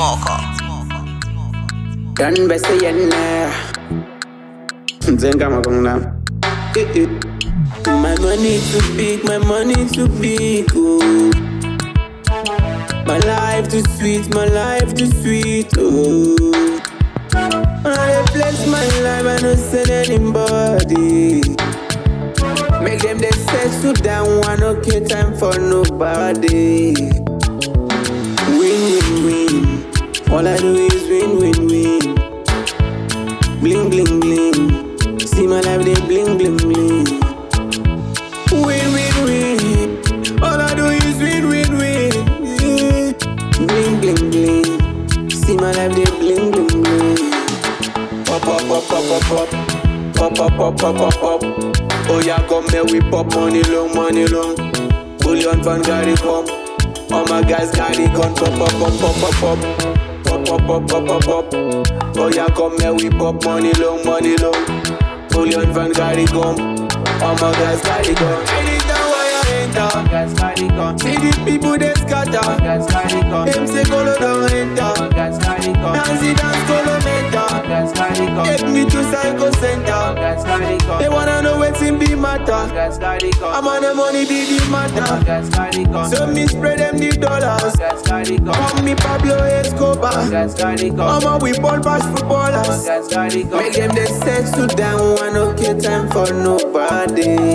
Smoker. Done best yen na. Zenga magong my money too big, my money too big, oh. My life too sweet, my life too sweet, oh. I bless my life, I don't send anybody. Make them they settle down, one okay time for nobody. Win, win, win. All I do is win, win, win. Bling, bling, bling. See my life, they bling, bling, bling. Win, win, win. All I do is win, win, win. Yeah. Bling, bling, bling. See my life, they bling, bling, bling. Pop, pop, pop, pop, pop, pop. Pop, pop, pop, pop, pop, pop. Oh yeah, come here, we pop money long, money long. Bullion van carry come. All my guys carry gun. Pop, pop, pop, pop, pop, pop. Pop, pop, pop, pop, pop, pop. Oh yeah, come here, we pop money long, money long. Bullion van carry come. All my guys carry gun. Anytime where I enter, guys carry gun. See the people they scatter, guys carry gun. Them say colo don't enter, guys carry gun. Dance colo mentor, guys carry gun. Take me to Psycho Center, guys carry gun. They wanna know what's in be matter, guys carry gun. I'm on the money, be the matter, guys carry gun. So me spread them the dollars, guys carry gun. Call me Pablo Escobar, guys carry gun. I'm a we ball pass footballers, guys carry gun. Make them they settle down, one okay time for nobody.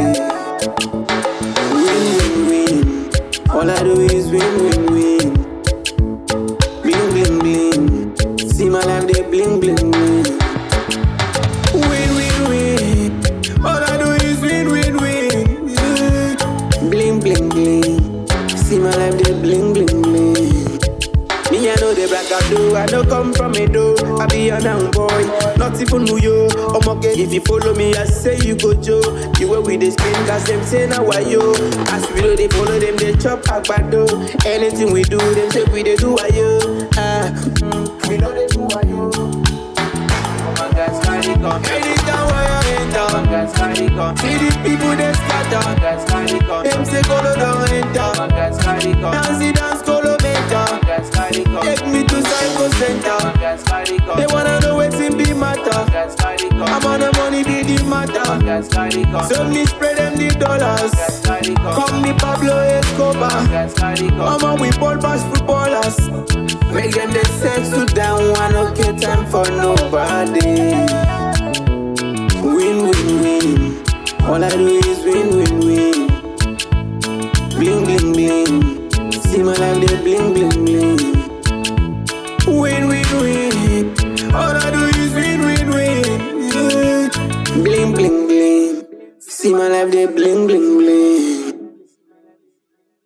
Win, win, win. All I do is win, win, win. Bling, bling, bling. See my life, they bling, bling, bling. Win, win, win. All I do is win, win, win. Yeah. Bling, bling, bling. See my life, they bling, bling, bling. Me, I know the black I do. I don't come from a do. I be a down boy, not even know you. I'm okay if you follow me, I say you go Joe. The way we they spin, cause them say now why yo. As we do, they follow them, they chop agbado. Anything we do, them say we they do why yo. We know they do why yo. Oh my guys, carry gun. Anytime where I enter, guys carry gun. See the people they scatter, guys carry gun. Them say colo don't enter, guys carry gun. Dance colo mentor, guys carry gun. Take me to Psycho Center, guys carry gun. They wanna know what's in be matter, guys carry gun. I'm on the money, be the matter, guys carry gun. So me spread them the dollars, guys carry gun. Call me Pablo Escobar, guys carry gun. I'm a we ball pass footballers. Make them they settle down, one okay time for nobody. Win, win, win. All I do is win, win, win. Bling, bling, bling. See my life, they bling, bling, bling. Win, win, win. All I do is win, win, win. Yeah. Bling, bling, bling. See my life, they bling, bling, bling.